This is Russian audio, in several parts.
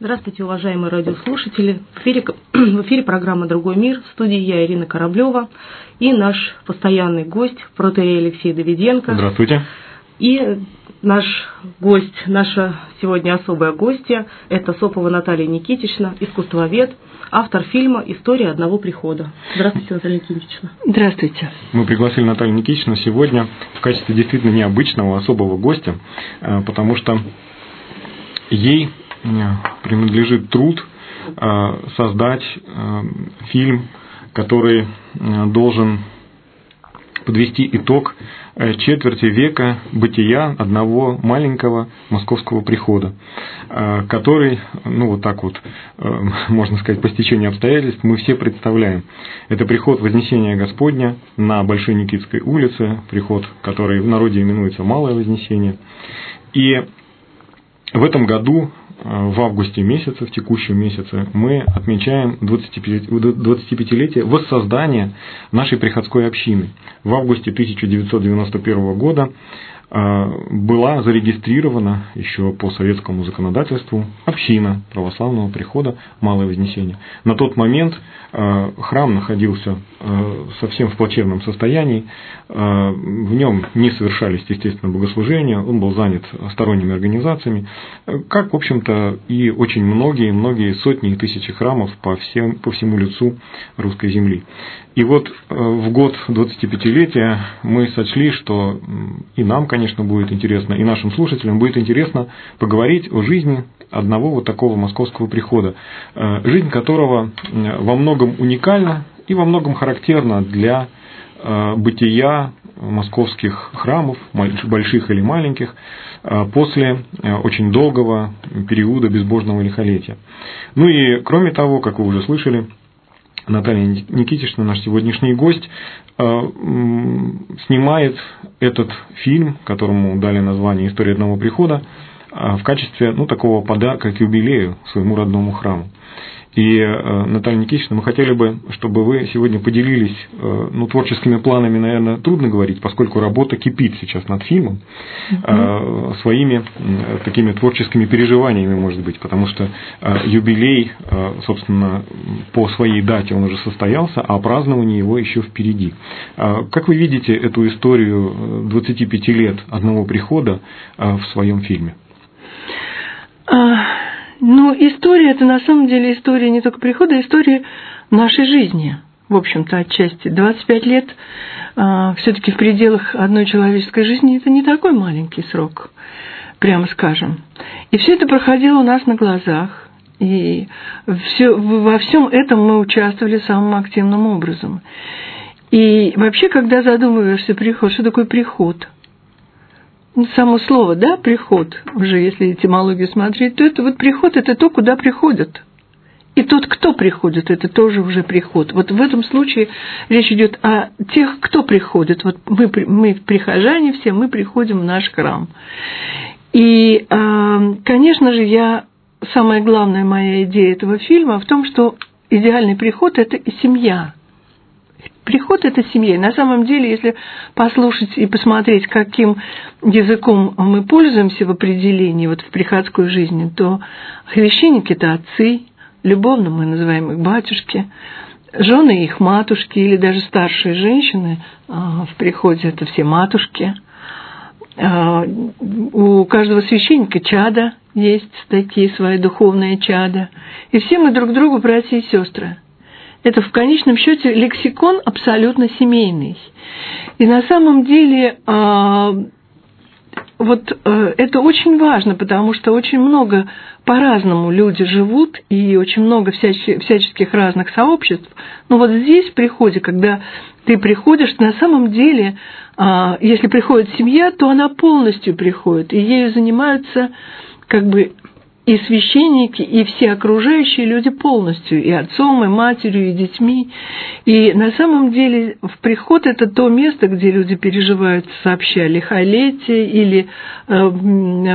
Здравствуйте, уважаемые радиослушатели. В эфире программа «Другой мир». В студии я, Ирина Кораблева, и наш постоянный гость, протоиерей Алексей Давиденко. Здравствуйте. И наш гость, наша сегодня особая гостья, это Сопова Наталья Никитична, искусствовед, автор фильма «История одного прихода». Здравствуйте, Наталья Никитична. Здравствуйте. Мы пригласили Наталью Никитичну сегодня в качестве действительно необычного, особого гостя, потому что ей принадлежит труд создать фильм, который должен подвести итог четверти века бытия одного маленького московского прихода, который, можно сказать, по стечению обстоятельств мы все представляем. Это приход Вознесения Господня на Большой Никитской улице, приход, который в народе именуется Малое Вознесение. И в этом году, в августе месяце, в текущем месяце, мы отмечаем 25-летие воссоздания нашей приходской общины. В августе 1991 года была зарегистрирована еще по советскому законодательству община православного прихода Малое Вознесение. На тот момент храм находился совсем в плачевном состоянии, в нем не совершались, естественно, богослужения, он был занят сторонними организациями, как, в общем-то, и очень многие сотни и тысячи храмов по всему лицу русской земли. И вот в год 25-летия мы сочли, что и нам, конечно, будет интересно, и нашим слушателям будет интересно поговорить о жизни одного вот такого московского прихода, жизнь которого во многом уникальна и во многом характерна для бытия московских храмов, больших или маленьких, после очень долгого периода безбожного лихолетия. Ну и кроме того, как вы уже слышали, Наталья Никитична, наш сегодняшний гость, снимает этот фильм, которому дали название «История одного прихода», в качестве такого подарка к юбилею своему родному храму. И, Наталья Никитична, мы хотели бы, чтобы вы сегодня поделились, творческими планами, наверное, трудно говорить, поскольку работа кипит сейчас над фильмом, своими такими творческими переживаниями, может быть, потому что юбилей, собственно, по своей дате он уже состоялся, а празднование его еще впереди. Как вы видите эту историю 25 лет одного прихода в своем фильме? История – это на самом деле история не только прихода, а история нашей жизни, в общем-то, отчасти. 25 лет все-таки в пределах одной человеческой жизни – это не такой маленький срок, прямо скажем. И все это проходило у нас на глазах, и во всем этом мы участвовали самым активным образом. И вообще, когда задумываешься приход, что такое приход – само слово, да, приход, уже если этимологию смотреть, то это вот приход – это то, куда приходят. И тот, кто приходит, это тоже уже приход. Вот в этом случае речь идет о тех, кто приходит. Вот мы прихожане все, мы приходим в наш храм. И, конечно же, самая главная моя идея этого фильма в том, что идеальный приход – это и семья. Приход – это семья. И на самом деле, если послушать и посмотреть, каким языком мы пользуемся в определении в приходской жизни, то священники – это отцы, любовно мы называем их батюшки, жены их матушки, или даже старшие женщины в приходе – это все матушки. У каждого священника чада есть такие свои духовные чада. И все мы друг другу братья и сестры. Это в конечном счете лексикон абсолютно семейный. И на самом деле это очень важно, потому что очень много по-разному люди живут, и очень много всяческих разных сообществ. Но вот здесь, в приходе, когда ты приходишь, на самом деле, если приходит семья, то она полностью приходит, и ею занимаются и священники, и все окружающие люди полностью, и отцом, и матерью, и детьми. И на самом деле в приход – это то место, где люди переживают сообща лихолетие или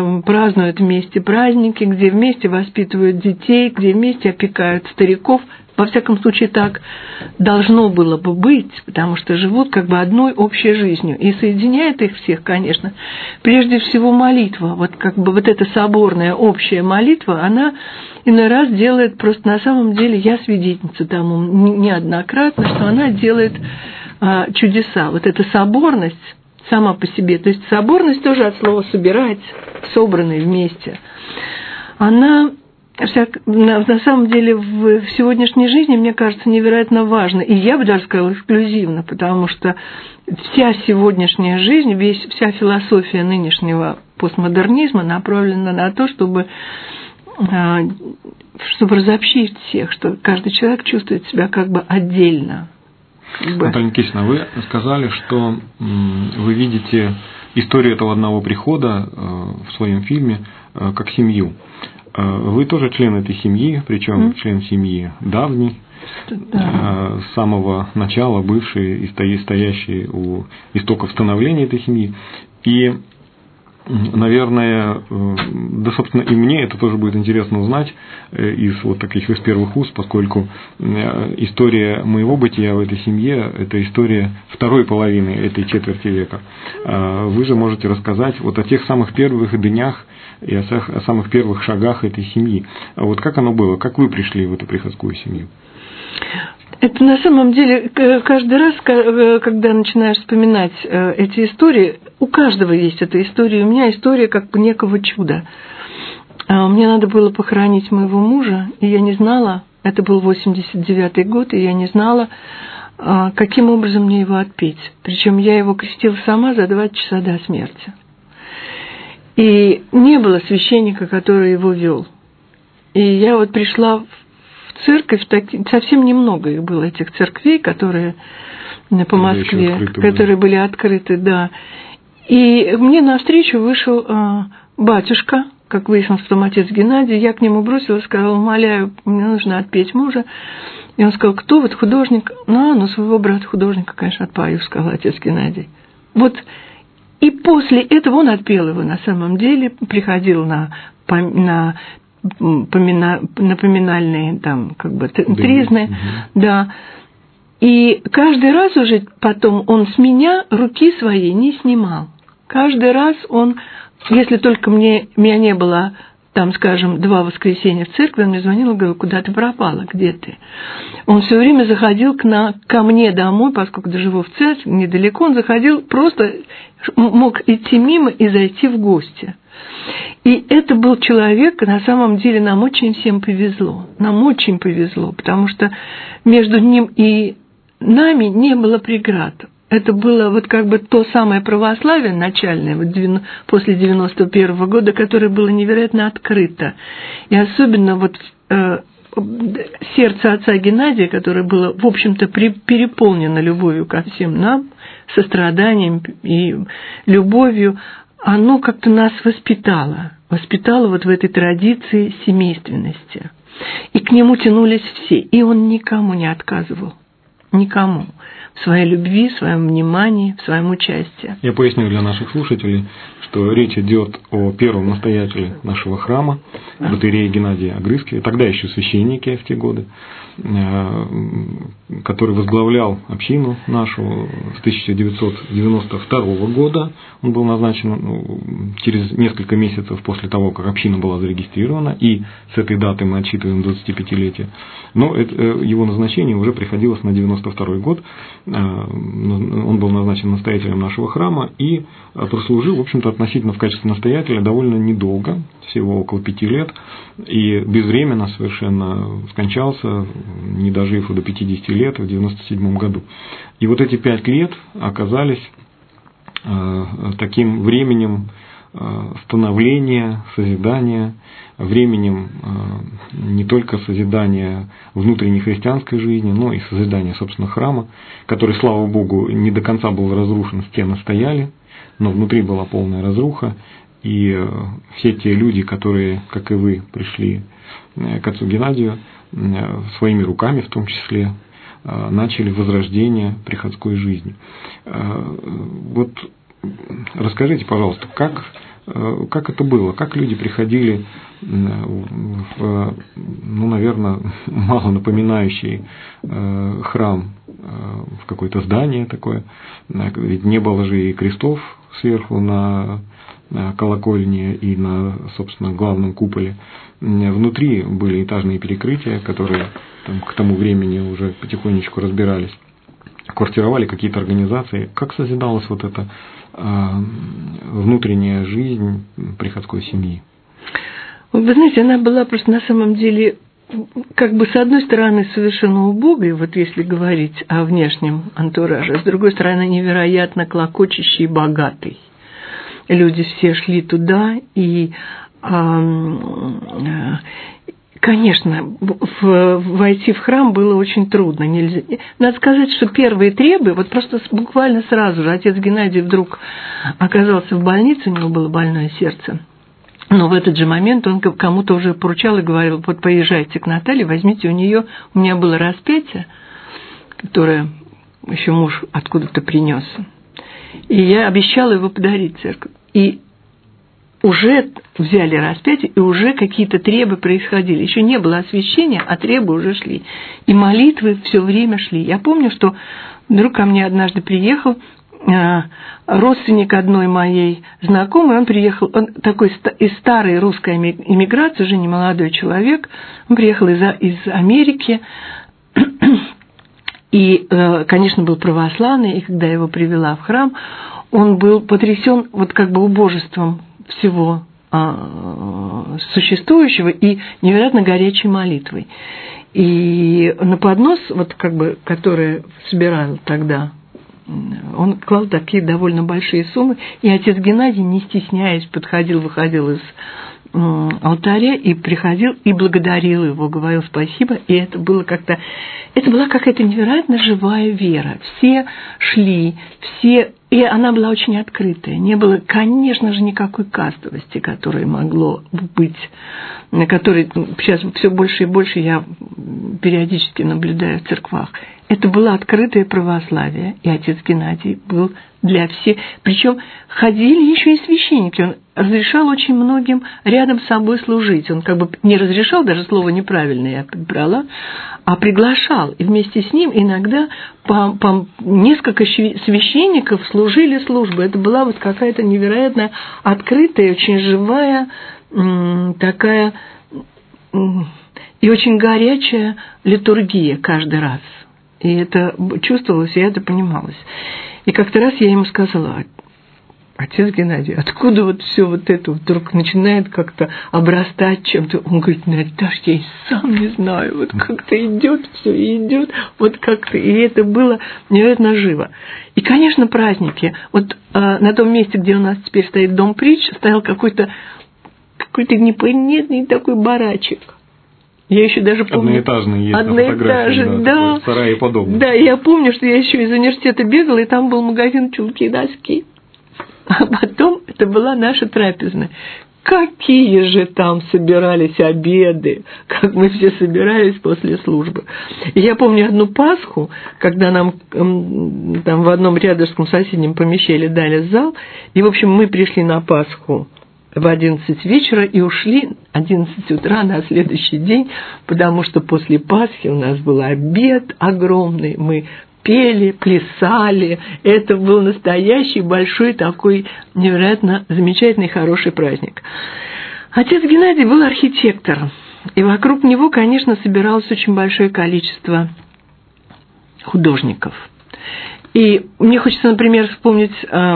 празднуют вместе праздники, где вместе воспитывают детей, где вместе опекают стариков. во всяком случае, так должно было бы быть, потому что живут как бы одной общей жизнью. И соединяет их всех, конечно, прежде всего молитва. Вот как бы вот эта соборная общая молитва, она иной раз делает просто, на самом деле, я свидетельница тому неоднократно, что она делает чудеса. Вот эта соборность сама по себе, то есть соборность тоже от слова «собирать», собранные вместе, она на самом деле в сегодняшней жизни, мне кажется, невероятно важна. И я бы даже сказала эксклюзивно, потому что вся сегодняшняя жизнь, вся философия нынешнего постмодернизма направлена на то, чтобы разобщить всех, что каждый человек чувствует себя как бы отдельно. Наталья Никитична, вы сказали, что вы видите историю этого одного прихода в своем фильме как семью. Вы тоже член этой семьи, причем член семьи давний, с самого начала бывший и стоящий у истоков становления этой семьи. И, наверное, да, собственно, и мне это тоже будет интересно узнать из вот таких из первых уст, поскольку история моего бытия в этой семье – это история второй половины этой четверти века. Вы же можете рассказать вот о тех самых первых днях и о самых первых шагах этой семьи. А вот как оно было? Как вы пришли в эту приходскую семью? Это на самом деле каждый раз, когда начинаешь вспоминать эти истории, у каждого есть эта история. У меня история как бы некого чуда. Мне надо было похоронить моего мужа, и я не знала, это был 89-й год, и я не знала, каким образом мне его отпеть. Причем я его крестила сама за 2 часа до смерти. И не было священника, который его вел. И я вот пришла в церковь, совсем немного их было, этих церквей, которые по Москве, которые были открыты, да. И мне навстречу вышел батюшка, как выяснилось, потом отец Геннадий. Я к нему бросилась, сказала: умоляю, мне нужно отпеть мужа. И он сказал: кто? Вот художник. Ну, своего брата художника, конечно, отпою, сказал отец Геннадий. Вот. И после этого он отпел его на самом деле, приходил на поминальные там как бы тризны, да. И каждый раз уже потом он с меня руки своей не снимал. Каждый раз он, если только меня не было там, скажем, 2 воскресенья в церкви, он мне звонил и говорил: куда ты пропала, где ты? Он все время заходил ко мне домой, поскольку я живу в церкви, недалеко, он заходил, просто мог идти мимо и зайти в гости. И это был человек, на самом деле нам очень всем повезло. Нам очень повезло, потому что между ним и нами не было преград. Это было вот как бы то самое православие начальное, вот после 91-го года, которое было невероятно открыто. И особенно вот сердце отца Геннадия, которое было, в общем-то, переполнено любовью ко всем нам, состраданием и любовью, оно как-то нас воспитало вот в этой традиции семейственности. И к нему тянулись все, и он никому не отказывал, никому. В своей любви, в своем внимании, в своем участии. Я поясню для наших слушателей, что речь идет о первом настоятеле нашего храма, протоиерее Геннадии Огрызке, тогда еще священнике в те годы, который возглавлял общину нашу с 1992 года. Он был назначен через несколько месяцев после того, как община была зарегистрирована, и с этой даты мы отсчитываем 25-летие. Но его назначение уже приходилось на 92 год. Он был назначен настоятелем нашего храма и прослужил, в общем-то, относительно в качестве настоятеля довольно недолго, всего около 5 лет, и безвременно совершенно скончался, не дожив до 50 лет, в 1997 году. И вот эти 5 лет оказались таким временем становления, созидания, временем не только созидания внутренней христианской жизни, но и созидания, собственно, храма, который, слава Богу, не до конца был разрушен, стены стояли, но внутри была полная разруха, и все те люди, которые, как и вы, пришли к отцу Геннадию, своими руками в том числе, начали возрождение приходской жизни. Вот расскажите, пожалуйста, как это было, как люди приходили, наверное, наверное, мало напоминающий храм в какое-то здание такое. Ведь не было же и крестов сверху на колокольне и на, собственно, главном куполе. Внутри были этажные перекрытия, которые там, к тому времени уже потихонечку разбирались. Квартировали какие-то организации. Как созидалась вот эта внутренняя жизнь приходской семьи? Вы знаете, она была просто на самом деле, как бы с одной стороны совершенно убогой, вот если говорить о внешнем антураже, а с другой стороны невероятно клокочущей и богатой. Люди все шли туда, и, конечно, войти в храм было очень трудно. Нельзя. Надо сказать, что первые требы, вот просто буквально сразу же отец Геннадий вдруг оказался в больнице, у него было больное сердце. Но в этот же момент он кому-то уже поручал и говорил: вот поезжайте к Наталье, возьмите у нее, у меня было распятие, которое еще муж откуда-то принес. И я обещала его подарить церковь. И уже взяли распятие, и уже какие-то требы происходили. Еще не было освящения, а требы уже шли. И молитвы все время шли. Я помню, что вдруг ко мне однажды приехал родственник одной моей знакомой. Он приехал, он такой из старой русской эмиграции, уже не молодой человек. Он приехал из Америки. И, конечно, был православный, и когда я его привела в храм, он был потрясен вот как бы убожеством всего существующего и невероятно горячей молитвой. И на поднос, вот как бы, который собирал тогда, он клал такие довольно большие суммы, и отец Геннадий, не стесняясь, подходил, выходил из алтаря и приходил и благодарил его, говорил спасибо, и это было как-то, это была какая-то невероятно живая вера. Все шли, все, и она была очень открытая. Не было, конечно же, никакой кастовости, которой могло быть, на которой сейчас все больше и больше я периодически наблюдаю в церквах. Это было открытое православие, и отец Геннадий был для всех. Причем ходили еще и священники. Он разрешал очень многим рядом с собой служить. Он как бы не разрешал, даже слово неправильное я подбрала, а приглашал. И вместе с ним иногда по несколько священников служили службы. Это была вот какая-то невероятно открытая, очень живая такая и очень горячая литургия каждый раз. И это чувствовалось, и это понималось. И как-то раз я ему сказала: отец Геннадий, откуда вот все вот это вдруг начинает как-то обрастать чем-то? Он говорит: Наташ, я и сам не знаю, вот как-то идет все, идет, вот как-то. И это было невероятно живо. И, конечно, праздники. Вот на том месте, где у нас теперь стоит дом притч, стоял какой-то непонятный такой барачек. Я еще даже помню... Одноэтажный есть на фотографии, да. Сарай и подобное. Да, я помню, что я еще из университета бегала, и там был магазин чулки и доски. А потом это была наша трапезная. Какие же там собирались обеды, как мы все собирались после службы. И я помню одну Пасху, когда нам там в одном рядышком соседнем помещении дали зал, и, в общем, мы пришли на Пасху в 11 вечера и ушли 11 утра на следующий день, потому что после Пасхи у нас был обед огромный, мы пели, плясали, это был настоящий большой такой невероятно замечательный, хороший праздник. Отец Геннадий был архитектор, и вокруг него, конечно, собиралось очень большое количество художников. И мне хочется, например, вспомнить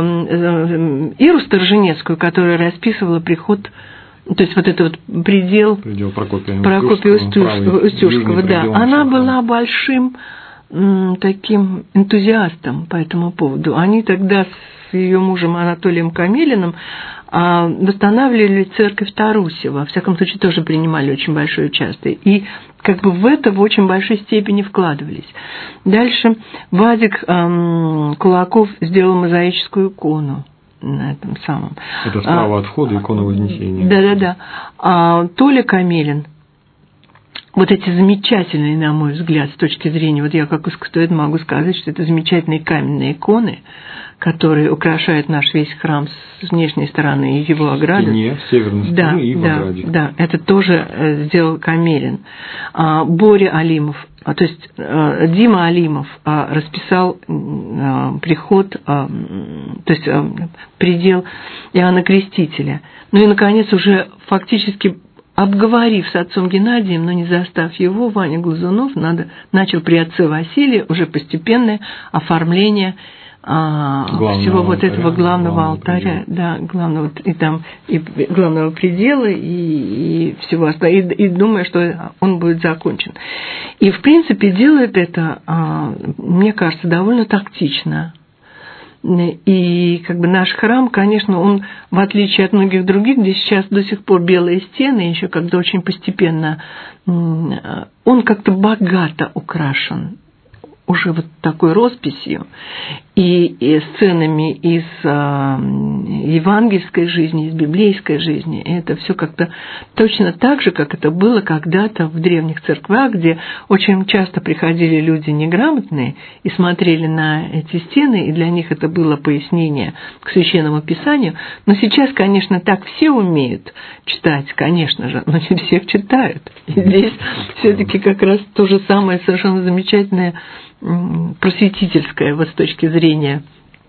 Иру Стороженецкую, которая расписывала приход, то есть вот это вот предел Прокопия Устюжского, да. Она была большим таким энтузиастом по этому поводу. Они тогда с ее мужем Анатолием Камелиным восстанавливали церковь Таруси, во всяком случае тоже принимали очень большое участие. И как бы в это в очень большой степени вкладывались. Дальше Вадик Кулаков сделал мозаическую икону на этом самом. Это справа от входа икона Вознесения. Да. Толя Камелин вот эти замечательные, на мой взгляд, с точки зрения, вот я как искусствовед могу сказать, что это замечательные каменные иконы, которые украшают наш весь храм с внешней стороны и его ограды. В северной стороне и в ограде. Да, это тоже сделал Камерин. Боря Алимов, то есть Дима Алимов расписал приход, то есть предел Иоанна Крестителя. Ну и, наконец, уже фактически обговорив с отцом Геннадием, но не застав его, Ваня Глазунов начал при отце Василии уже постепенное оформление всего вот этого главного алтаря, да, главного, и там и главного предела, и всего остального, и думаю, что он будет закончен. И, в принципе, делает это, мне кажется, довольно тактично. И как бы наш храм, конечно, он, в отличие от многих других, где сейчас до сих пор белые стены, еще когда очень постепенно, он как-то богато украшен уже вот такой росписью и сценами из евангельской жизни, из библейской жизни. И это все как-то точно так же, как это было когда-то в древних церквях, где очень часто приходили люди неграмотные и смотрели на эти стены, и для них это было пояснение к Священному Писанию. Но сейчас, конечно, так все умеют читать, конечно же, но не все читают. И здесь все-таки как раз то же самое совершенно замечательное просветительская вот с точки зрения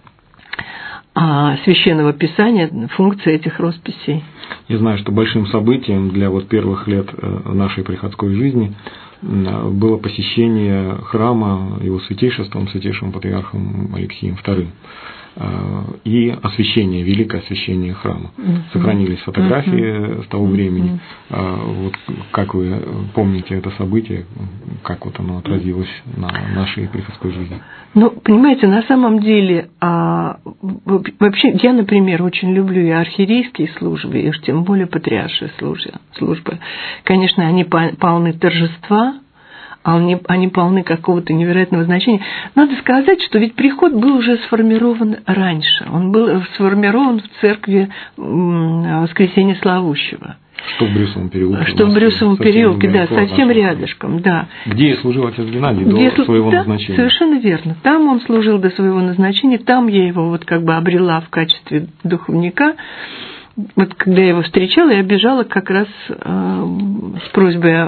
Священного Писания функция этих росписей. Я знаю, что большим событием для вот первых лет нашей приходской жизни было посещение храма его святейшеством патриархом Алексием II и освящение, великое освящение храма. Сохранились фотографии с того времени. Вот как вы помните это событие, как вот оно отразилось на нашей приходской жизни? Ну, понимаете, на самом деле, вообще, я, например, очень люблю и архиерейские службы, и уж тем более патриаршие службы. Конечно, они полны торжества, они полны какого-то невероятного значения. Надо сказать, что ведь приход был уже сформирован раньше. Он был сформирован в церкви Воскресения Славущего. Что в Брюсовом переулке. Что в Брюсовом переулке, да, совсем рядышком, да. Где служил отец Геннадий до своего назначения. Совершенно верно. Там он служил до своего назначения, там я его вот как бы обрела в качестве духовника. Вот когда я его встречала, я бежала как раз с просьбой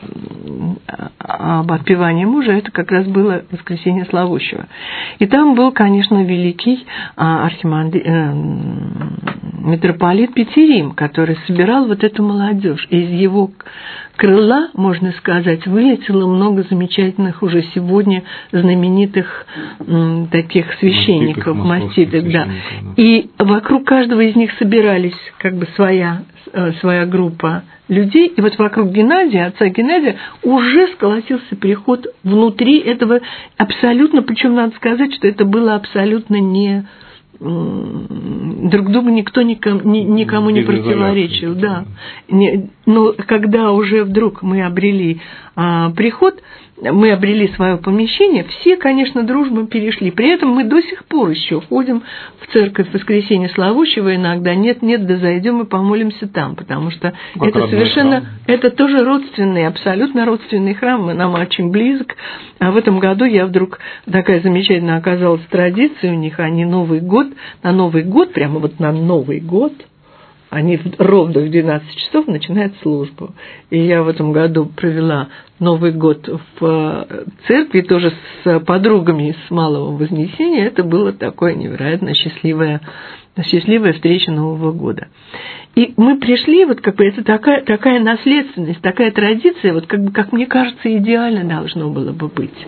об отпевании мужа, это как раз было Воскресение Славущего. И там был, конечно, великий митрополит Петерим, который собирал вот эту молодежь. И из его крыла, можно сказать, вылетело много замечательных уже сегодня знаменитых таких священников, маститых, да. И вокруг каждого из них собирались как бы своя группа людей, и вот вокруг Геннадия, отца Геннадия, уже сколотился приход внутри этого абсолютно, причем надо сказать, что это было абсолютно не друг другу никто никому не противоречил, да. Но когда уже вдруг мы обрели приход, мы обрели свое помещение, все, конечно, дружно перешли. При этом мы до сих пор еще ходим в церковь Воскресения Славущего иногда. Нет, да зайдем и помолимся там, потому что это совершенно, это тоже родственный, абсолютно родственный храм, нам очень близок. А в этом году я вдруг, такая замечательная оказалась традиция у них, они на Новый год, прямо вот на Новый год, они ровно в 12 часов начинают службу. И я в этом году провела Новый год в церкви, тоже с подругами из Малого Вознесения. Это было такое невероятно счастливая встреча Нового года. И мы пришли, вот как бы это такая наследственность, такая традиция, вот как бы, как мне кажется, идеально должно было бы быть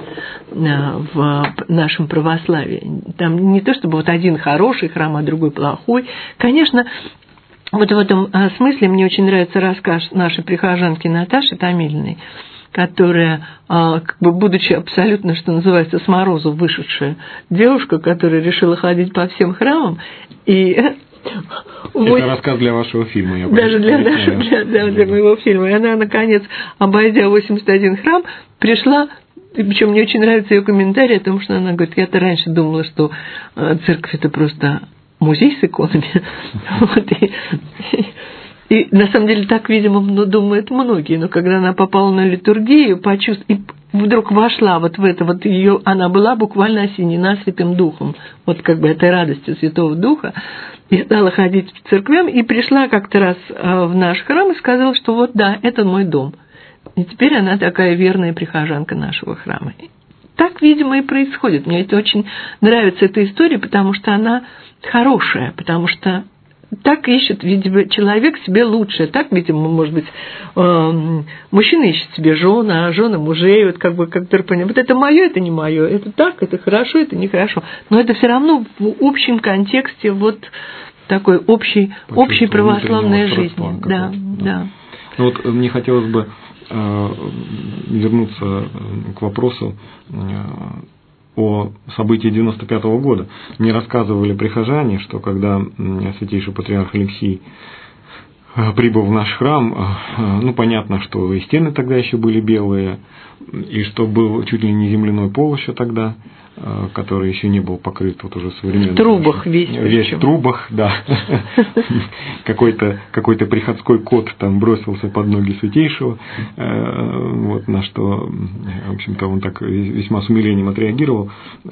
в нашем православии. Там не то чтобы вот один хороший храм, а другой плохой. Конечно, вот в этом смысле мне очень нравится рассказ нашей прихожанки Наташи Томилиной, которая, как бы, будучи абсолютно, что называется, с морозу вышедшая девушка, которая решила ходить по всем храмам, и... Это рассказ для вашего фильма, я даже для моего фильма. И она, наконец, обойдя 81 храм, пришла. Причем мне очень нравится ее комментарий о том, что она говорит, я-то раньше думала, что церковь – это просто музей с иконами. Вот, И на самом деле так, видимо, думают многие, но когда она попала на литургию, и вдруг вошла вот в это, вот ее, она была буквально осенена Святым Духом, вот как бы этой радостью Святого Духа, и стала ходить в церквям, и пришла как-то раз в наш храм и сказала, что вот да, это мой дом. И теперь она такая верная прихожанка нашего храма. Так, видимо, и происходит. Мне это очень нравится, эта история, потому что она хорошая, потому что так ищет, видимо, человек себе лучшее. Так, видимо, может быть, мужчина ищет себе жены, а жены мужей, вот как бы, как понимаю, вот это мое, это не мое, это так, это хорошо, это нехорошо. Но это все равно в общем контексте вот такой общей православной жизни. Да, да. Ну, вот мне хотелось бы вернуться к вопросу о событии 95-го года. Мне рассказывали прихожане, что когда святейший патриарх Алексий прибыл в наш храм, ну, понятно, что и стены тогда еще были белые, и что был чуть ли не земляной пол еще тогда, который еще не был покрыт вот уже современным. В трубах весь в трубах, да. Какой-то приходской кот там бросился под ноги святейшего, вот на что, в общем-то, он так весьма с умилением отреагировал.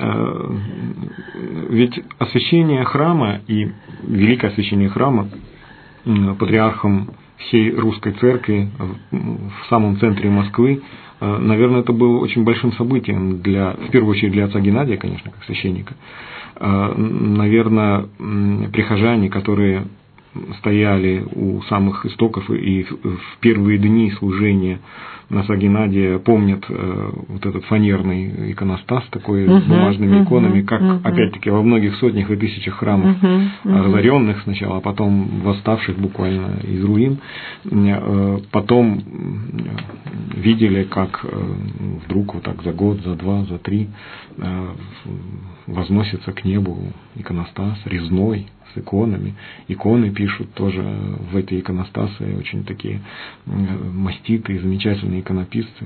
Ведь освящение храма и великое освящение храма патриархом всей русской церкви в самом центре Москвы, наверное, это было очень большим событием в первую очередь для отца Геннадия, конечно, как священника. Наверное, прихожане, которые стояли у самых истоков и в первые дни служения отца Геннадия помнят вот этот фанерный иконостас такой с бумажными иконами, как опять-таки во многих сотнях и тысячах храмов разоренных сначала, а потом восставших буквально из руин. Потом видели, как вдруг вот так за год, за два, за три возносится к небу иконостас резной, с иконами. Иконы пишут тоже в эти иконостасы, очень такие маститые, замечательные иконописцы.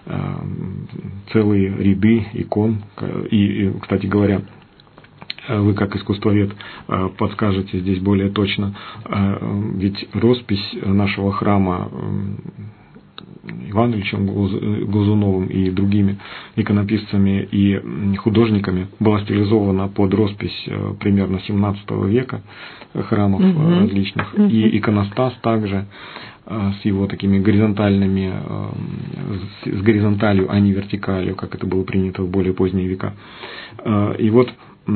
Целые ряды икон. И, кстати говоря, вы как искусствовед подскажете здесь более точно, ведь роспись нашего храма Иваном Ильичем Глазуновым и другими иконописцами и художниками была стилизована под роспись примерно 17 века храмов различных. И иконостас также с его такими горизонтальными, с горизонталью, а не вертикалью, как это было принято в более поздние века. И вот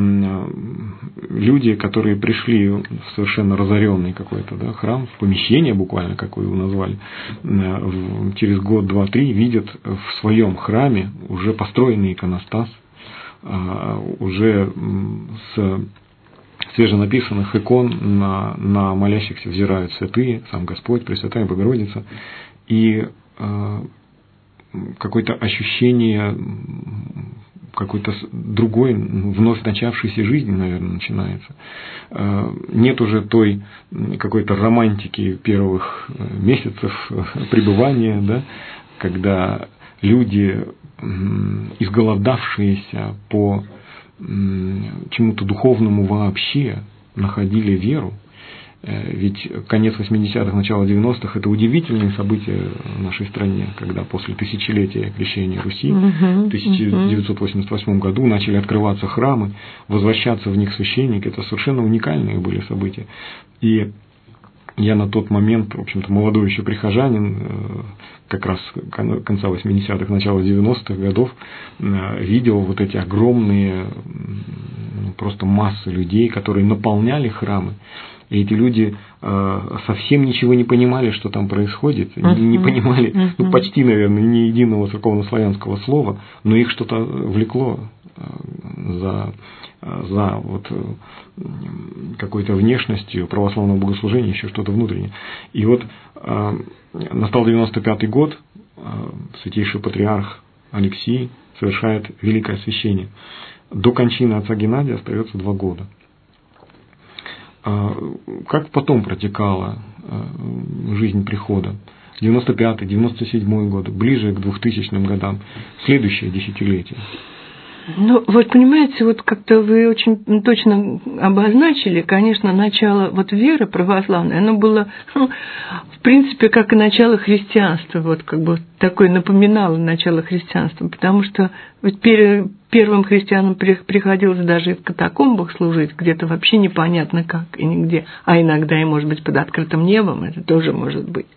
люди, которые пришли в совершенно разоренный какой-то храм, в помещение буквально, как вы его назвали, через год, два, три видят в своем храме уже построенный иконостас, уже с свеженаписанных икон на молящихся взирают святые, сам Господь, Пресвятая Богородица, и какое-то ощущение какой-то другой, вновь начавшейся жизни, наверное, начинается. Нет уже той какой-то романтики первых месяцев пребывания, да, когда люди, изголодавшиеся по чему-то духовному вообще, находили веру. Ведь конец 80-х, начало 90-х – это удивительные события в нашей стране, когда после тысячелетия крещения Руси в 1988 году начали открываться храмы, возвращаться в них священники. Это совершенно уникальные были события. И я на тот момент, в общем-то, молодой еще прихожанин, как раз конца 80-х, начала 90-х годов, видел вот эти огромные просто массы людей, которые наполняли храмы. И эти люди совсем ничего не понимали, что там происходит, не понимали, ну, почти, наверное, ни единого церковнославянского слова, но их что-то влекло за вот какой-то внешностью православного богослужения, еще что-то внутреннее. И вот настал 95-й год, святейший патриарх Алексий совершает великое освящение. До кончины отца Геннадия остается 2 года. Как потом протекала жизнь прихода? 95-й, 97-й годы, ближе к 2000-м годам, следующее десятилетие. Ну, вот понимаете, вот как-то вы очень точно обозначили, конечно, начало вот веры православной, оно было, в принципе, как и начало христианства, вот как бы такое напоминало начало христианства, потому что ведь первым христианам приходилось даже и в катакомбах служить, где-то вообще непонятно как и нигде, а иногда и, может быть, под открытым небом, это тоже может быть.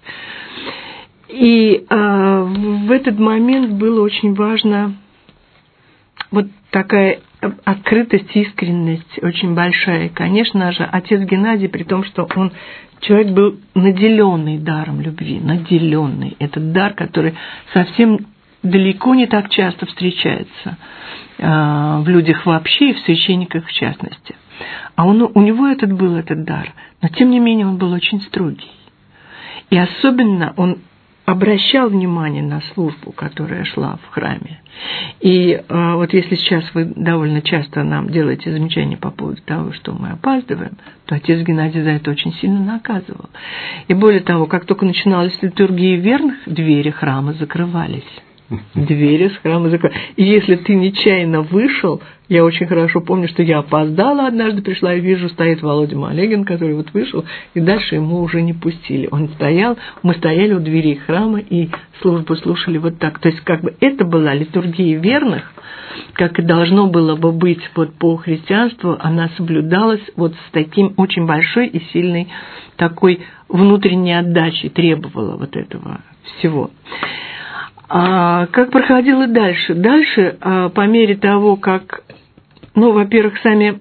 И в этот момент было очень важно вот такая открытость, искренность очень большая. И, конечно же, отец Геннадий, при том, что он человек был наделенный даром любви, наделенный. Этот дар, который совсем далеко не так часто встречается в людях вообще и в священниках в частности. А у него был этот дар, но тем не менее он был очень строгий. И особенно он обращал внимание на службу, которая шла в храме. И вот если сейчас вы довольно часто нам делаете замечания по поводу того, что мы опаздываем, то отец Геннадий за это очень сильно наказывал. И более того, как только начиналась литургия верных, двери храма закрывались. Двери с храма закрывались. И если ты нечаянно вышел, я очень хорошо помню, что я опоздала однажды, пришла и вижу, стоит Володя Малегин, который вот вышел, и дальше ему уже не пустили. Он стоял, мы стояли у дверей храма и службу слушали вот так. То есть как бы это была литургия верных, как и должно было бы быть вот по христианству, она соблюдалась вот с таким очень большой и сильной такой внутренней отдачей, требовала вот этого всего. А как проходило дальше? Дальше, по мере того, как, ну, во-первых, сами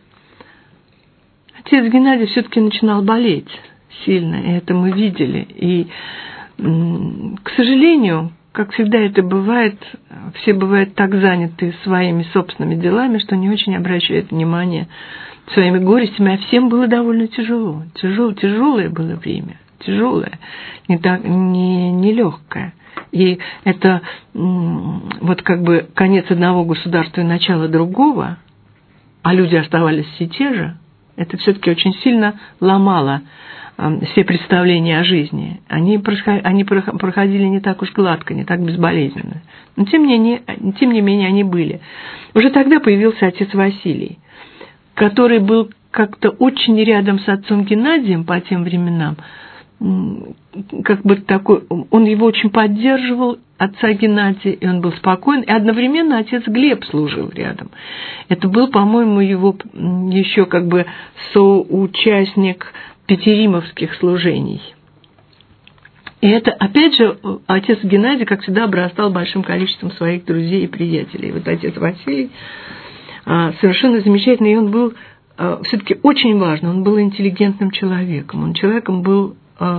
отец Геннадий все-таки начинал болеть сильно, и это мы видели. И, к сожалению, как всегда это бывает, все бывают так заняты своими собственными делами, что не очень обращают внимание своими горестями, а всем было довольно тяжело. Тяжелое было время, тяжелое, не легкое. И это вот как бы конец одного государства и начало другого, а люди оставались все те же, это все-таки очень сильно ломало все представления о жизни. Они проходили не так уж гладко, не так безболезненно. Но тем не менее они были. Уже тогда появился отец Василий, который был как-то очень рядом с отцом Геннадием по тем временам, как бы такой, он его очень поддерживал, отца Геннадия, и он был спокоен, и одновременно отец Глеб служил рядом. Это был, по-моему, его еще как бы соучастник пятиримовских служений. И это, опять же, отец Геннадий, как всегда, обрастал большим количеством своих друзей и приятелей. Вот отец Василий совершенно замечательный, и он был все-таки очень важно, он был интеллигентным человеком, он человеком был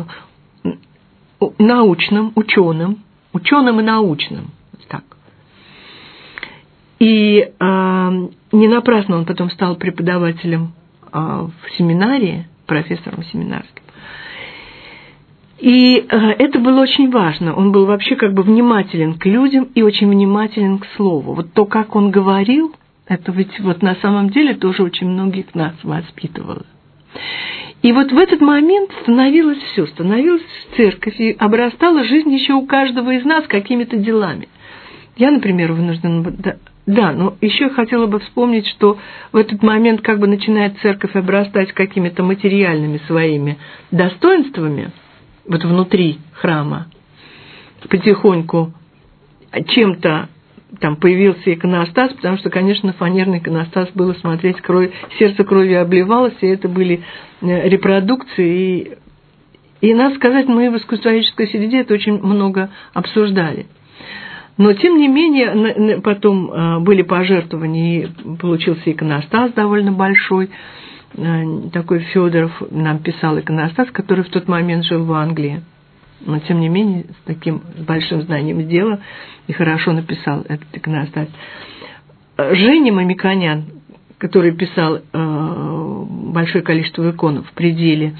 научным, ученым и научным. Так. И не напрасно он потом стал преподавателем в семинарии, профессором семинарским. И это было очень важно. Он был вообще как бы внимателен к людям и очень внимателен к слову. Вот то, как он говорил, это ведь вот на самом деле тоже очень многих нас воспитывало. И вот в этот момент становилось церковь, и обрастала жизнь еще у каждого из нас какими-то делами. Я, например, вынуждена... Да, но еще хотела бы вспомнить, что в этот момент как бы начинает церковь обрастать какими-то материальными своими достоинствами, вот внутри храма, потихоньку чем-то там появился иконостас, потому что, конечно, фанерный иконостас было смотреть, сердце кровью обливалось, и это были репродукции. И надо сказать, мы в искусствоведческой среде это очень много обсуждали. Но, тем не менее, потом были пожертвования, и получился иконостас довольно большой. Такой Федоров нам писал иконостас, который в тот момент жил в Англии. Но, тем не менее, с таким большим знанием дела и хорошо написал этот иконостас. Женя Мамиконян, который писал большое количество икон в пределе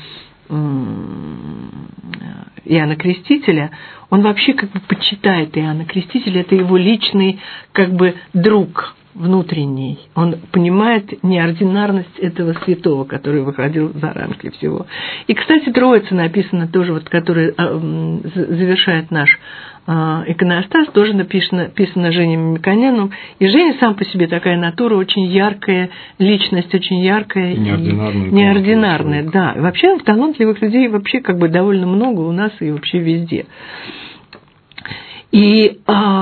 Иоанна Крестителя, он вообще как бы почитает Иоанна Крестителя, это его личный как бы друг. внутренний. Он понимает неординарность этого святого, который выходил за рамки всего. И, кстати, Троица написана тоже, вот, которая завершает наш иконостас, тоже написано Женей Мамиконяном. И Женя сам по себе такая натура, очень яркая личность, очень яркая и неординарная. Да. И вообще талантливых людей вообще как бы довольно много у нас и вообще везде. И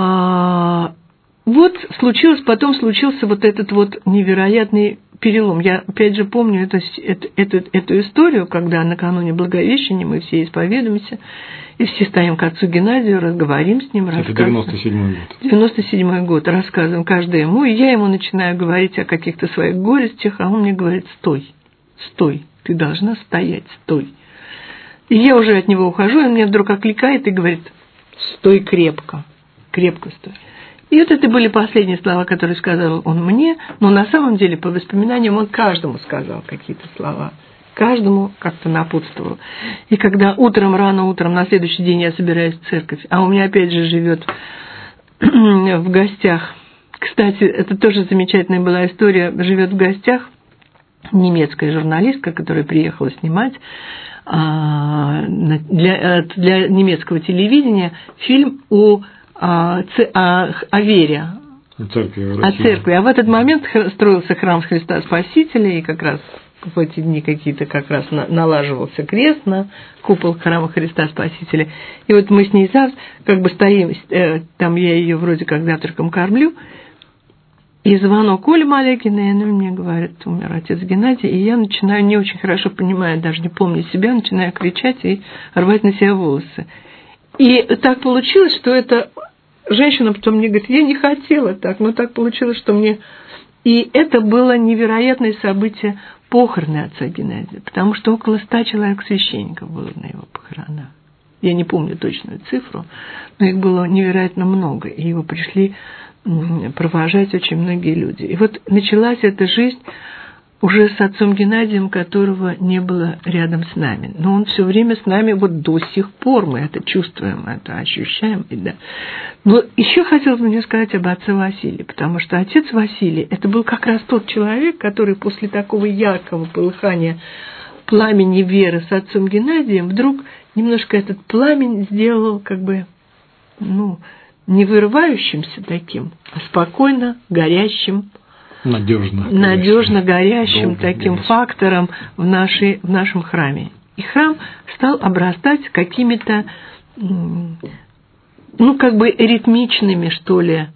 вот потом случился вот этот вот невероятный перелом. Я опять же помню эту историю, когда накануне Благовещения мы все исповедуемся, и все стоим к отцу Геннадию, разговариваем с ним. Это 97-й год. 97-й год. Рассказываем каждый ему, и я ему начинаю говорить о каких-то своих горестях, а он мне говорит: стой, ты должна стоять, стой. И я уже от него ухожу, и он меня вдруг окликает и говорит: стой крепко стой. И вот это были последние слова, которые сказал он мне, но на самом деле, по воспоминаниям, он каждому сказал какие-то слова, каждому как-то напутствовал. И когда рано утром, на следующий день я собираюсь в церковь, а у меня опять же живет в гостях, кстати, это тоже замечательная была история, живет в гостях немецкая журналистка, которая приехала снимать для немецкого телевидения фильм о вере, о церкви. А в этот момент строился храм Христа Спасителя, и как раз в эти дни какие-то как раз налаживался крест на купол храма Христа Спасителя. И вот мы с ней как бы стоим, там я ее вроде как завтраком кормлю, и звонок Оли Малягиной, и она мне говорит: умер отец Геннадий, и я начинаю, не очень хорошо понимая, даже не помня себя, начинаю кричать и рвать на себя волосы. И так получилось, что эта женщина потом мне говорит: я не хотела так, но так получилось, что мне... И это было невероятное событие похороны отца Геннадия, потому что около 100 человек священников было на его похоронах. Я не помню точную цифру, но их было невероятно много, и его пришли провожать очень многие люди. И вот началась эта жизнь уже с отцом Геннадием, которого не было рядом с нами. Но он все время с нами вот до сих пор. Мы это чувствуем, это ощущаем. Да. Но еще хотелось бы мне сказать об отце Василии, потому что отец Василий, это был как раз тот человек, который после такого яркого полыхания пламени веры с отцом Геннадием вдруг немножко этот пламень сделал как бы, не вырывающимся таким, а спокойно горящим, надежно горящим таким фактором в нашем храме. И храм стал обрастать какими-то, как бы ритмичными, что ли,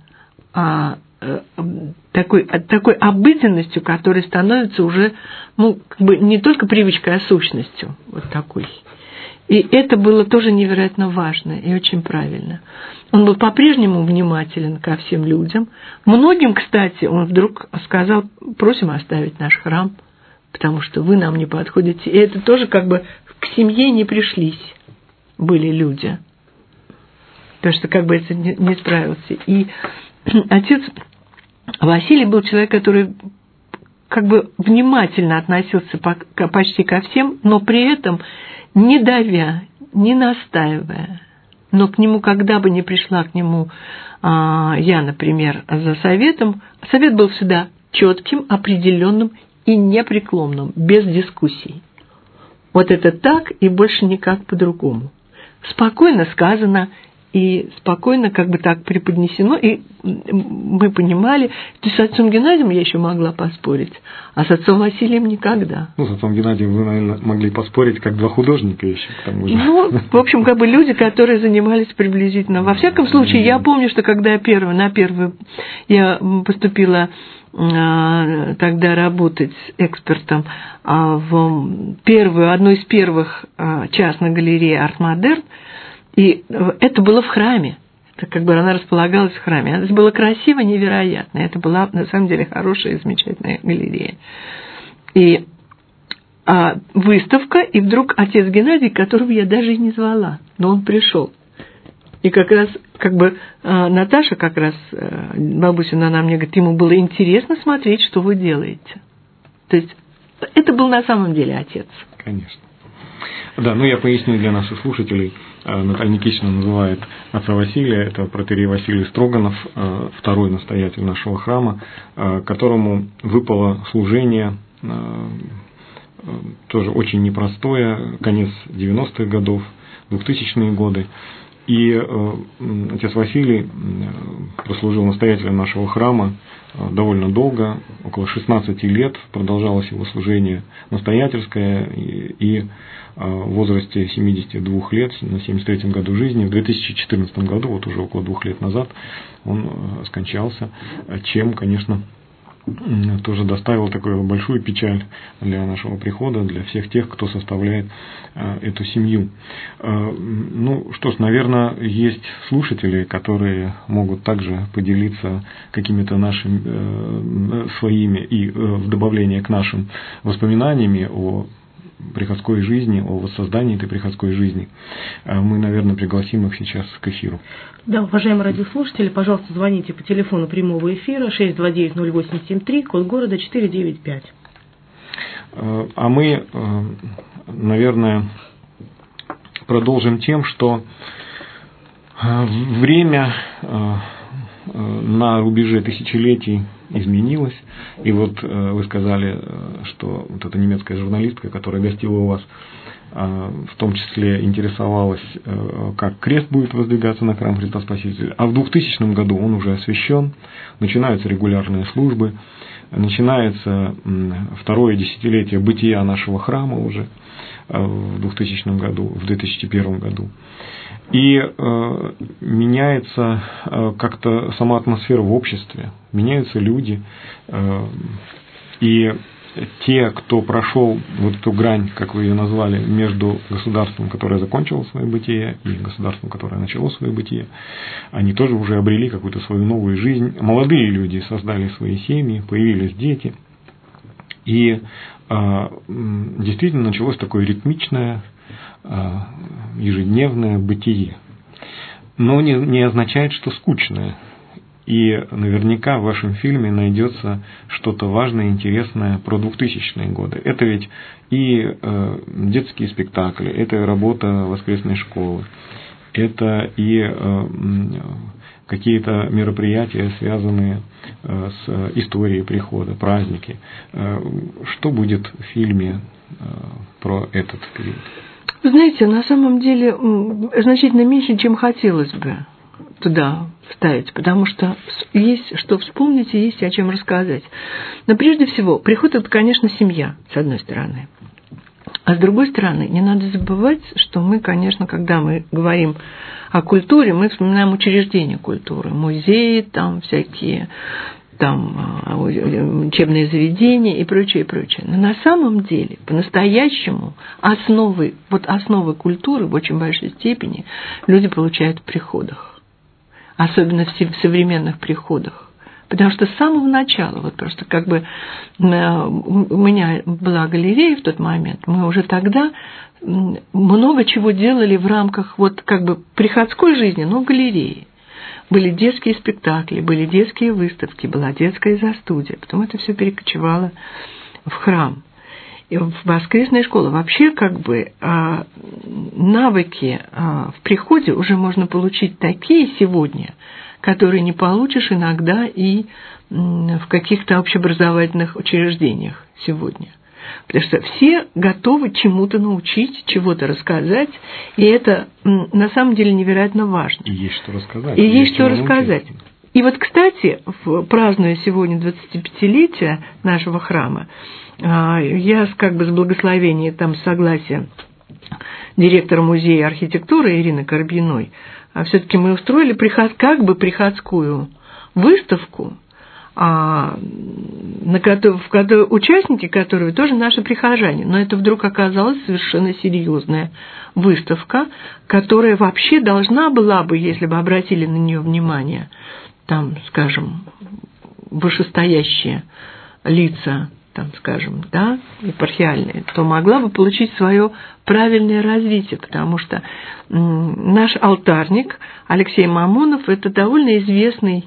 такой обыденностью, которая становится уже, как бы не только привычкой, а сущностью, вот такой. И это было тоже невероятно важно и очень правильно. Он был по-прежнему внимателен ко всем людям. Многим, кстати, он вдруг сказал: просим оставить наш храм, потому что вы нам не подходите. И это тоже как бы к семье не пришлись были люди. Потому что как бы это не справился. И отец Василий был человек, который как бы внимательно относился почти ко всем, но при этом не давя, не настаивая. Но к нему, когда бы ни пришла к нему я, например, за советом, совет был всегда четким, определенным и непреклонным, без дискуссий. Вот это так и больше никак по-другому. Спокойно сказано и спокойно как бы так преподнесено, и мы понимали, то есть с отцом Геннадием я еще могла поспорить, а с отцом Василием никогда. С отцом Геннадием вы, наверное, могли поспорить как два художника еще, к тому же. В общем, как бы люди, которые занимались приблизительно. Во всяком случае, я помню, что когда я поступила тогда работать экспертом в одну из первых частных галерей «Арт-Модерн», и это было в храме. Это как бы она располагалась в храме. Это было красиво, невероятно. Это была, на самом деле, хорошая, замечательная галерея. И выставка, и вдруг отец Геннадий, которого я даже и не звала, но он пришел. И как раз, как бы, Наташа, как раз, бабусина, она мне говорит: ему было интересно смотреть, что вы делаете. То есть, это был на самом деле отец. Конечно. Да, я поясню для наших слушателей. Наталья Никитична называет отца Василия, это протоиерей Василий Строганов, второй настоятель нашего храма, которому выпало служение тоже очень непростое, конец 90-х годов, 2000-е годы. И отец Василий прослужил настоятелем нашего храма довольно долго, около 16 лет продолжалось его служение настоятельское, и в возрасте 72 лет, на 73-м году жизни, в 2014 году, вот уже около 2 лет назад, он скончался, чем, конечно, тоже доставил такую большую печаль для нашего прихода, для всех тех, кто составляет эту семью. Ну что ж, наверное, есть слушатели, которые могут также поделиться какими-то нашими своими и в добавление к нашим воспоминаниями о приходской жизни, о воссоздании этой приходской жизни. Мы, наверное, пригласим их сейчас к эфиру. Да, уважаемые радиослушатели, пожалуйста, звоните по телефону прямого эфира 629-0873, код города 495. А мы, наверное, продолжим тем, что время на рубеже тысячелетий изменилось. И вот вы сказали, что вот эта немецкая журналистка, которая гостила у вас, в том числе интересовалась, как крест будет воздвигаться на храм Христа Спасителя. А в 2000 году он уже освящен, начинаются регулярные службы, начинается второе десятилетие бытия нашего храма уже в 2000 году, в 2001 году. И меняется как-то сама атмосфера в обществе, меняются люди, и те, кто прошел вот эту грань, как вы ее назвали, между государством, которое закончило свое бытие, и государством, которое начало свое бытие, они тоже уже обрели какую-то свою новую жизнь. Молодые люди создали свои семьи, появились дети, и действительно началось такое ритмичное, ежедневное бытие. Но не означает, что скучное. И наверняка в вашем фильме найдется что-то важное и интересное про 2000-е годы. Это ведь и детские спектакли, это и работа воскресной школы, это и какие-то мероприятия, связанные с историей прихода, праздники. Что будет в фильме про этот период? Вы знаете, на самом деле значительно меньше, чем хотелось бы туда вставить, потому что есть что вспомнить и есть о чем рассказать. Но прежде всего, приход – это, конечно, семья, с одной стороны. А с другой стороны, не надо забывать, что мы, конечно, когда мы говорим о культуре, мы вспоминаем учреждения культуры, музеи, там всякие, там учебные заведения и прочее, и прочее. Но на самом деле, по-настоящему, основы культуры в очень большой степени люди получают в приходах. Особенно в современных приходах. Потому что с самого начала, вот просто как бы у меня была галерея в тот момент, мы уже тогда много чего делали в рамках вот как бы приходской жизни, но галереи. Были детские спектакли, были детские выставки, была детская застудия. Потом это все перекочевало в храм. И в воскресной школе вообще как бы навыки в приходе уже можно получить такие сегодня, которые не получишь иногда и в каких-то общеобразовательных учреждениях сегодня. Потому что все готовы чему-то научить, чего-то рассказать, и это на самом деле невероятно важно. И есть что рассказать. И есть что рассказать. И вот, кстати, празднуя сегодня 25-летие нашего храма, я как бы с благословения, там, с согласия директора музея архитектуры Ирины Корбиной, все-таки мы устроили как бы приходскую выставку, участники которой тоже наши прихожане. Но это вдруг оказалась совершенно серьезная выставка, которая вообще должна была бы, если бы обратили на нее внимание, там, скажем, вышестоящие лица, там, скажем, да, епархиальные, то могла бы получить свое правильное развитие, потому что наш алтарник Алексей Мамонов – это довольно известный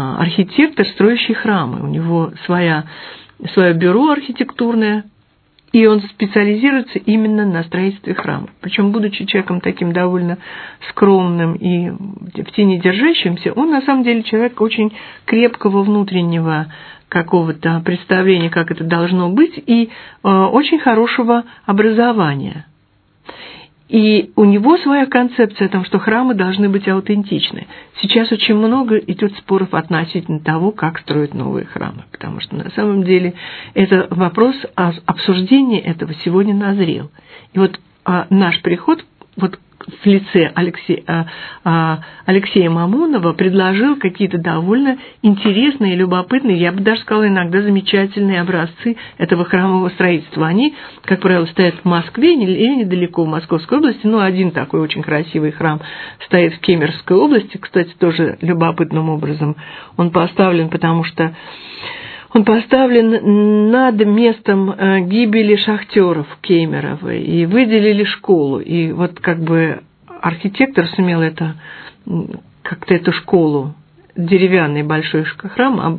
архитектор, строящий храмы. У него свое бюро архитектурное, И он специализируется именно на строительстве храма. Причем, будучи человеком таким довольно скромным и в тени держащимся, он на самом деле человек очень крепкого внутреннего какого-то представления, как это должно быть, и очень хорошего образования. И у него своя концепция о том, что храмы должны быть аутентичны. Сейчас очень много идет споров относительно того, как строить новые храмы, потому что на самом деле это вопрос обсуждения этого сегодня назрел. И вот наш приход вот в лице Алексея Мамонова предложил какие-то довольно интересные, любопытные, я бы даже сказала, иногда замечательные образцы этого храмового строительства. Они, как правило, стоят в Москве или недалеко в Московской области. Ну, один такой очень красивый храм стоит в Кемеровской области, кстати, тоже любопытным образом он поставлен, потому что он поставлен над местом гибели шахтеров Кемерово, и выделили школу. И вот как бы архитектор сумел это, как-то эту школу, деревянный большой храм,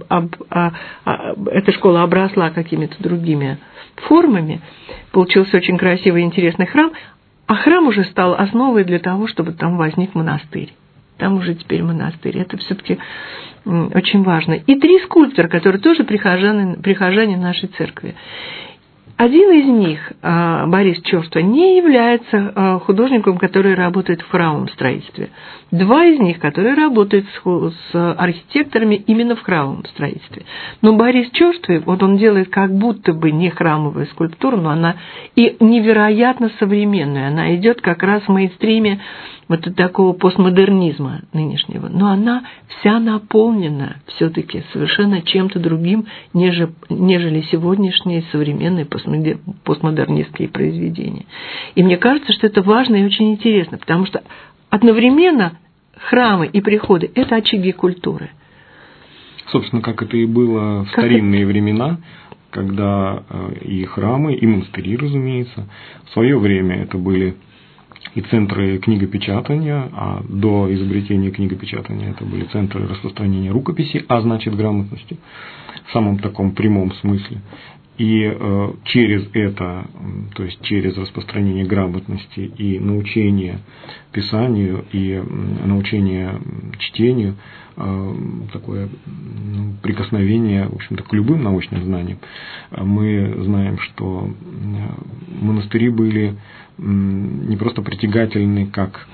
эта школа обросла какими-то другими формами. Получился очень красивый и интересный храм, а храм уже стал основой для того, чтобы там возник монастырь. Там уже теперь монастырь. Это все-таки очень важно. И 3 скульптора, которые тоже прихожане нашей церкви. Один из них, Борис Чёрства, не является художником, который работает в храмовом строительстве. 2 из них, которые работают с архитекторами именно в храмовом строительстве. Но Борис Чёрства, вот он делает как будто бы не храмовую скульптуру, но она и невероятно современная. Она идет как раз в мейнстриме вот такого постмодернизма нынешнего. Но она вся наполнена все-таки совершенно чем-то другим, нежели сегодняшние современные постмодернистские произведения. И мне кажется, что это важно и очень интересно, потому что одновременно храмы и приходы – это очаги культуры. Собственно, как это и было в старинные времена, когда и храмы, и монастыри, разумеется, в свое время это были и центры книгопечатания, а до изобретения книгопечатания это были центры распространения рукописи, а значит грамотности, в самом таком прямом смысле. И через это, то есть через распространение грамотности и научение писанию, и научение чтению, такое прикосновение, в общем-то, к любым научным знаниям, мы знаем, что монастыри были не просто притягательны, как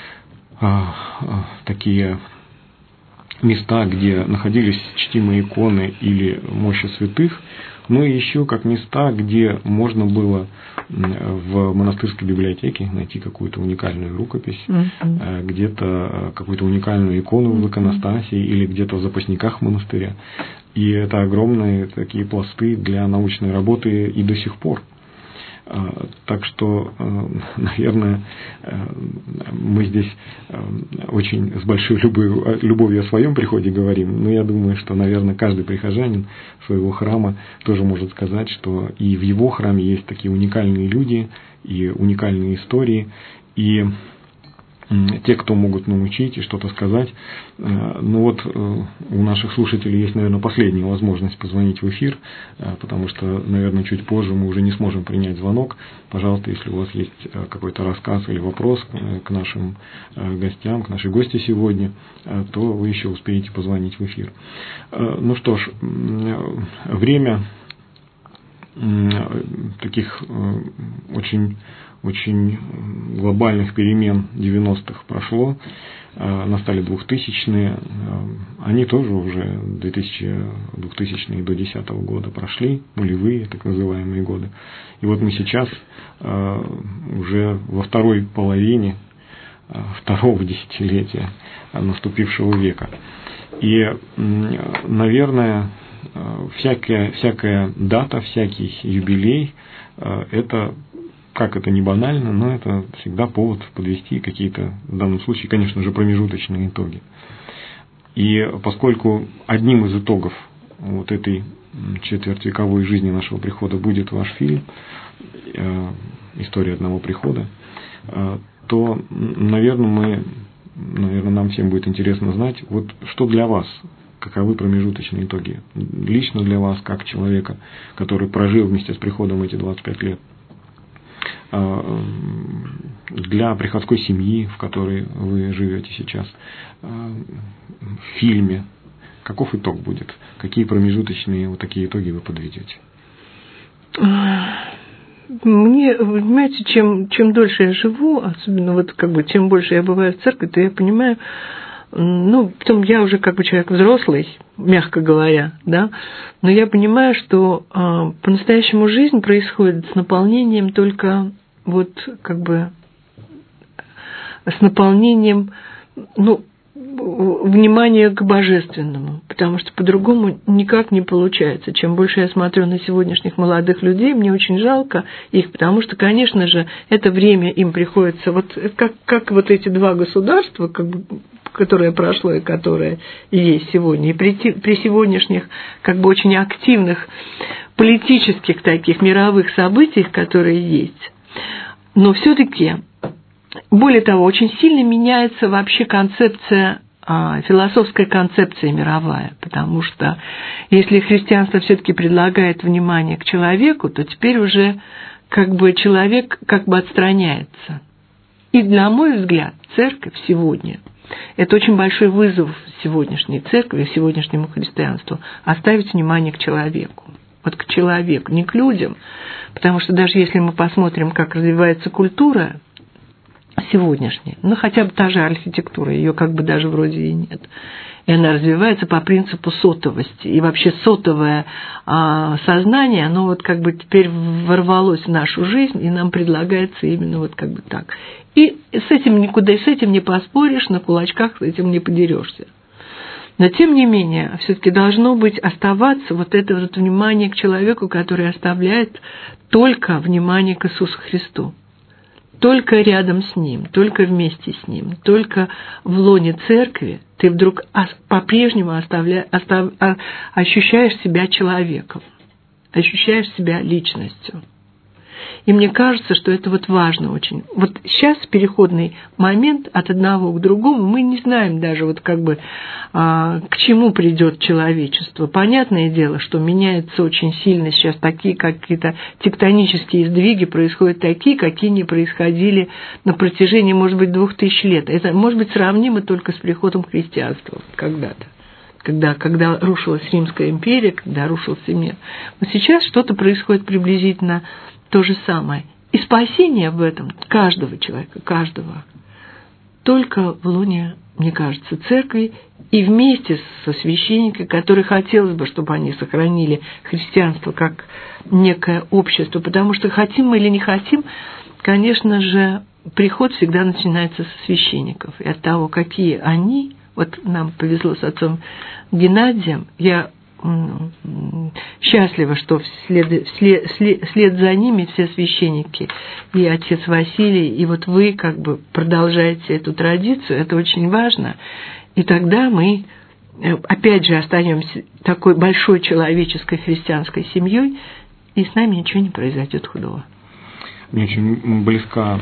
такие места, где находились чтимые иконы или мощи святых, но и еще как места, где можно было в монастырской библиотеке найти какую-то уникальную рукопись, где-то какую-то уникальную икону в иконостасе или где-то в запасниках монастыря. И это огромные такие пласты для научной работы и до сих пор. Так что, наверное, мы здесь очень с большой любовью о своем приходе говорим, но я думаю, что, наверное, каждый прихожанин своего храма тоже может сказать, что и в его храме есть такие уникальные люди, и уникальные истории, и те, кто могут научить и что-то сказать. Ну вот у наших слушателей есть, наверное, последняя возможность позвонить в эфир, потому что, наверное, чуть позже мы уже не сможем принять звонок. Пожалуйста, если у вас есть какой-то рассказ или вопрос к нашим гостям, к нашей гости сегодня, то вы еще успеете позвонить в эфир. Ну что ж, время таких очень глобальных перемен 90-х прошло, настали 2000-е, они тоже уже 2000-е до 2010 года прошли, нулевые так называемые годы. И вот мы сейчас уже во второй половине второго десятилетия наступившего века. И, наверное, всякая дата, всякий юбилей – это, как это ни банально, но это всегда повод подвести какие-то, в данном случае, конечно же, промежуточные итоги. И поскольку одним из итогов вот этой четвертьвековой жизни нашего прихода будет ваш фильм «История одного прихода», то, наверное, нам всем будет интересно знать, вот что для вас, каковы промежуточные итоги лично для вас, как человека, который прожил вместе с приходом эти 25 лет? Для приходской семьи, в которой вы живете сейчас, в фильме, каков итог будет? Какие промежуточные вот такие итоги вы подведете? Мне, вы понимаете, чем дольше я живу, особенно вот как бы чем больше я бываю в церкви, то я понимаю, потом я уже как бы человек взрослый, мягко говоря, да, но я понимаю, что по-настоящему жизнь происходит с наполнением только вот как бы с наполнением, внимания к божественному, потому что по-другому никак не получается. Чем больше я смотрю на сегодняшних молодых людей, мне очень жалко их, потому что, конечно же, это время им приходится, вот как вот эти два государства, как бы, которое прошло и которое есть сегодня, и при сегодняшних как бы очень активных политических таких мировых событиях, которые есть, но все-таки более того, очень сильно меняется вообще концепция, философская концепция мировая, потому что если христианство все-таки предлагает внимание к человеку, то теперь уже как бы человек как бы отстраняется. И, на мой взгляд, церковь сегодня – это очень большой вызов сегодняшней церкви, сегодняшнему христианству – оставить внимание к человеку. Вот к человеку, не к людям, потому что даже если мы посмотрим, как развивается культура сегодняшняя, хотя бы та же архитектура, ее как бы даже вроде и нет. И она развивается по принципу сотовости. И вообще сотовое сознание, оно вот как бы теперь ворвалось в нашу жизнь, и нам предлагается именно вот как бы так. И с этим не поспоришь, на кулачках с этим не подерешься. Но тем не менее, все-таки должно быть оставаться вот это вот внимание к человеку, который оставляет только внимание к Иисусу Христу. Только рядом с Ним, только вместе с Ним, только в лоне церкви ты вдруг по-прежнему ощущаешь себя человеком, ощущаешь себя личностью. И мне кажется, что это вот важно очень. Вот сейчас переходный момент от одного к другому, мы не знаем даже вот как бы к чему придет человечество. Понятное дело, что меняется очень сильно сейчас такие какие-то тектонические сдвиги происходят такие, какие не происходили на протяжении, может быть, 2000 лет. Это может быть сравнимо только с приходом христианства когда-то. Когда рушилась Римская империя, когда рушился мир. Но сейчас что-то происходит приблизительно то же самое. И спасение в этом каждого человека, каждого, только в лоне, мне кажется, церкви и вместе со священниками, которые хотелось бы, чтобы они сохранили христианство как некое общество. Потому что хотим мы или не хотим, конечно же, приход всегда начинается со священников. И от того, какие они, вот нам повезло с отцом Геннадием, я счастлива, что вслед за ними все священники, и отец Василий, и вот вы как бы продолжаете эту традицию, это очень важно. И тогда мы, опять же, остаемся такой большой человеческой христианской семьей, и с нами ничего не произойдет худого. Мне очень близка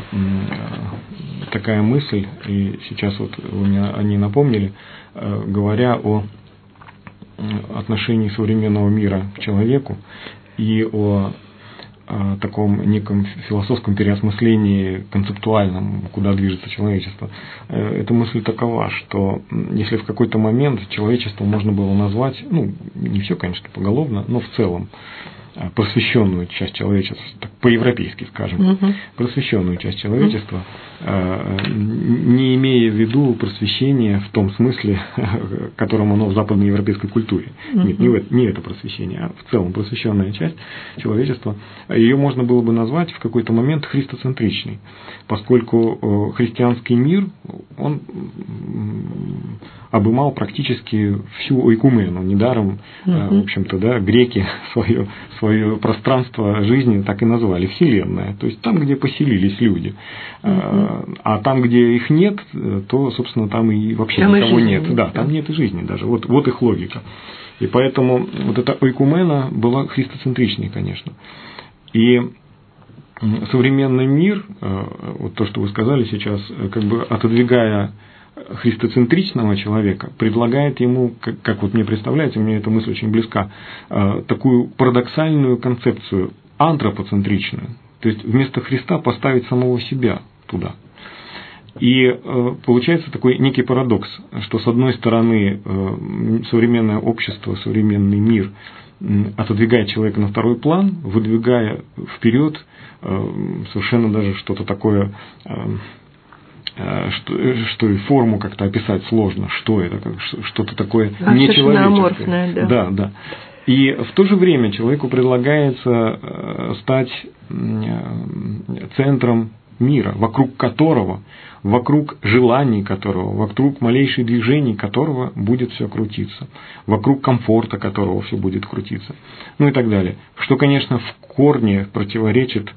такая мысль, и сейчас вот вы мне о ней напомнили, говоря о отношении современного мира к человеку и о таком неком философском переосмыслении концептуальном, куда движется человечество. Эта мысль такова, что если в какой-то момент человечество можно было назвать, не все, конечно, поголовно, но в целом, просвещенную часть человечества, так по-европейски скажем, просвещенную часть человечества, не имея в виду просвещение в том смысле, которым оно в западноевропейской культуре. Нет, не это просвещение, а в целом просвещенная часть человечества. Ее можно было бы назвать в какой-то момент христоцентричной, поскольку христианский мир, он обымал практически всю ойкумену. Недаром, в общем-то, да, греки свое пространство жизни так и назвали Вселенная. То есть там, где поселились люди. А там, где их нет, то, собственно, там и вообще там никого нет. Да, там нет и жизни даже. Вот их логика. И поэтому вот эта ойкумена была христоцентричной, конечно. И современный мир, вот то, что вы сказали сейчас, как бы отодвигая христоцентричного человека предлагает ему, как вот мне представляется, мне эта мысль очень близка, такую парадоксальную концепцию, антропоцентричную. То есть вместо Христа поставить самого себя туда. И получается такой некий парадокс, что с одной стороны современное общество, современный мир отодвигает человека на второй план, выдвигая вперед совершенно даже что-то такое, что и форму как-то описать сложно, что это, что-то такое нечеловеческое. Да. И в то же время человеку предлагается стать центром мира, вокруг которого, вокруг желаний которого, вокруг малейших движений которого будет все крутиться, вокруг комфорта которого все будет крутиться, ну и так далее. Что, конечно, в корне противоречит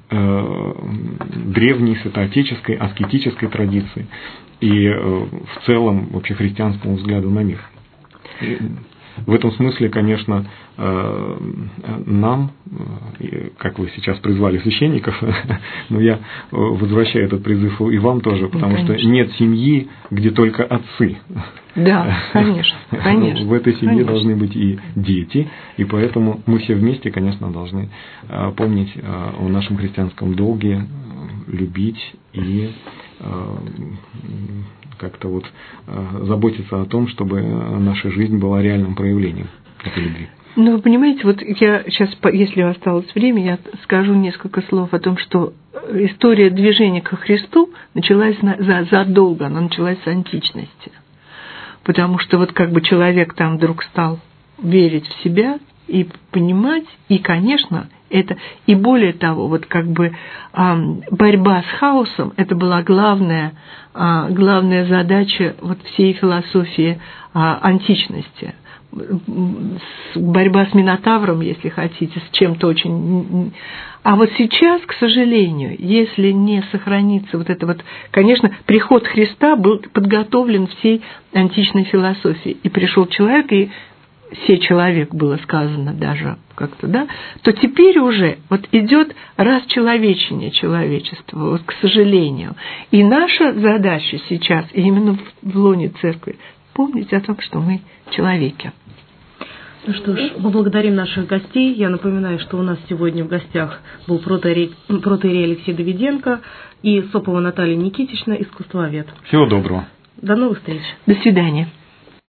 древней святоотеческой, аскетической традиции и в целом вообще христианскому взгляду на мир. И в этом смысле, конечно, нам, как вы сейчас призвали священников, но я возвращаю этот призыв и вам тоже, потому что нет семьи, где только отцы. Да, конечно. В этой семье должны быть и дети, и поэтому мы все вместе, конечно, должны помнить о нашем христианском долге, любить и как-то вот заботиться о том, чтобы наша жизнь была реальным проявлением этой любви. Ну, вы понимаете, вот я сейчас, если осталось время, я скажу несколько слов о том, что история движения ко Христу началась задолго, она началась с античности. Потому что вот как бы человек там вдруг стал верить в себя и понимать, и, конечно, это, и более того, вот как бы борьба с хаосом, это была главная задача вот всей философии античности. Борьба с Минотавром, если хотите, с чем-то очень... А вот сейчас, к сожалению, если не сохранится вот это вот... Конечно, приход Христа был подготовлен всей античной философией. И пришел человек, и «се человек» было сказано даже как-то, да, то теперь уже вот идет расчеловечение человечества, вот, к сожалению. И наша задача сейчас, именно в лоне церкви, помнить о том, что мы человеки. Ну что ж, мы благодарим наших гостей. Я напоминаю, что у нас сегодня в гостях был протоиерей Алексей Давиденко и Сопова Наталья Никитична, искусствовед. Всего доброго. До новых встреч. До свидания.